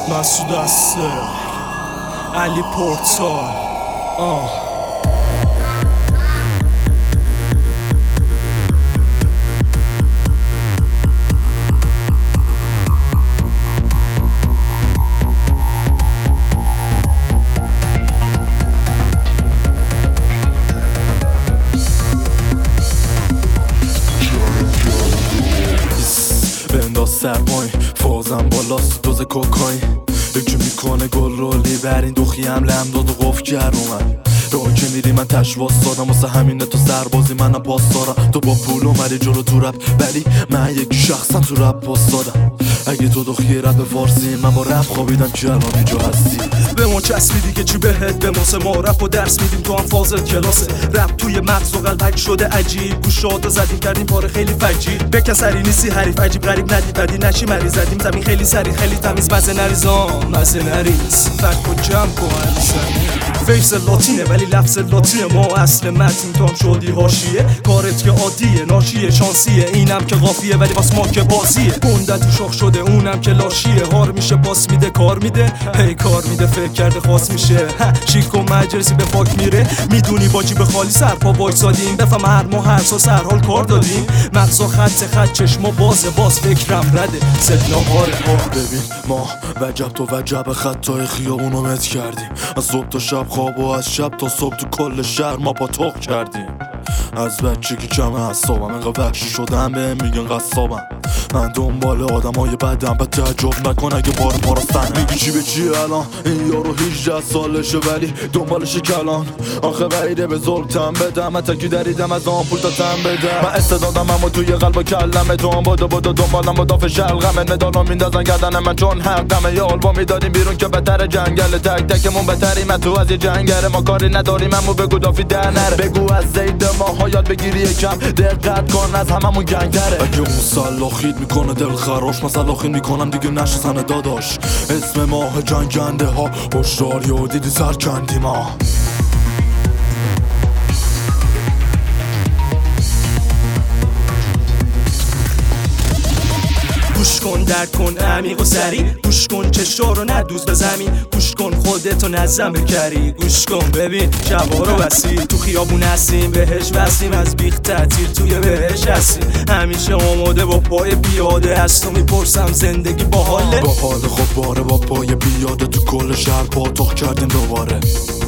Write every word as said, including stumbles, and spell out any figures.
مسعود هسته علی پورتال آه بنداز سر پایین فازم بالاست دوز کوکاین یکی میکنه گل رولی بر این دوخی هم لم داد و قفل کرد اومد راه که میری من تشواز دادم واسه همینه تو سربازی منم پاس دارم تو با پول اومدی جلو تو رپ ولی من یکی شخصا تو رپ پاس دادم اگه تو دخیه رپ فارسی من با رپ خوابیدم که الان اینجا هستی به ما چسبیدی که چی بهت به موسه ما رپ و درس میدیم تو هم فاضل کلاسه رپ توی مغز و قلب شده عجیب گوشاتو زدیم کردیم پاره خیلی فجی به کسری نیستی حریف عجیب غریب ندی بدی نشی مری زدیم زمین خیلی سری خیلی تمیز مزه نریزان مزه نریز فک و جمع کن فیس لاتینه ولی لفظ لاتینه ما اصل متین تو هم شدی حاشیه کارت که عادیه ناشیه شانسیه اینم که قافیه ولی واس ما که بازیه گنده تو شاخ شده اونم که لاشیه هار میشه باس میده کار میده هی کار میده فکر کرده خاص میشه شیک و مجلسی به پاک میره میدونی با جیب خالی سرپا وایسادیم بفهم هر ما هر سا سر حال کار دادیم مغزا خط خط چشما بازه باز فکرم رده صدا هاره ها ببین ما وجب تو وجب خطای خیابونو مت کردیم از صبح تا شب خواب و از شب تا صبح تو کل شهر ما پاتوق کردیم از بچگی کم حسابم انقدر وحشی شدم به میگن قصابم من دنبال آدم های بدم به تعجب نکن اگه بار پاراستن میگی چی به چی الان این یارو هجده سالشه ولی دنبالش کلان آخه بعیده به ظلم تن بدم من تکی دریدم از آن پول تا تن بدم من استعدادم اما توی قلب و کلمه تو هم بادو بادو دنبالم با داف شلقمه مدالو میندازن گردن من چون حقمه یا البا میدادیم بیرون که بهتر جنگل تک تکمون بهتری من تو از یه جنگره ما کاری نداریم امو بگو دافی در نره بگو از زید ماها یاد بگیری یکم دقت کن از هممون گنگتره اگه اون سلاخید میکنه دل خراش مسلاخید میکنم دیگه نشستن داداش اسم ماه جنگنده ها هشدار یا دیدی سرکندی ما گوش کن درک کن عمیق و سریع گوش کن چشا رو ندوز به زمین گوش کن خودتو نظم بکری گوش کن ببین شبا رو وسیع تو خیابون هستیم بهش وسیم از بیخ تعطیل توی بهش هستیم همیشه آماده با پای پیاده از تو میپرسم زندگی با حاله با حال خود باره با پای پیاده تو کل شهر پاتوق کردیم دوباره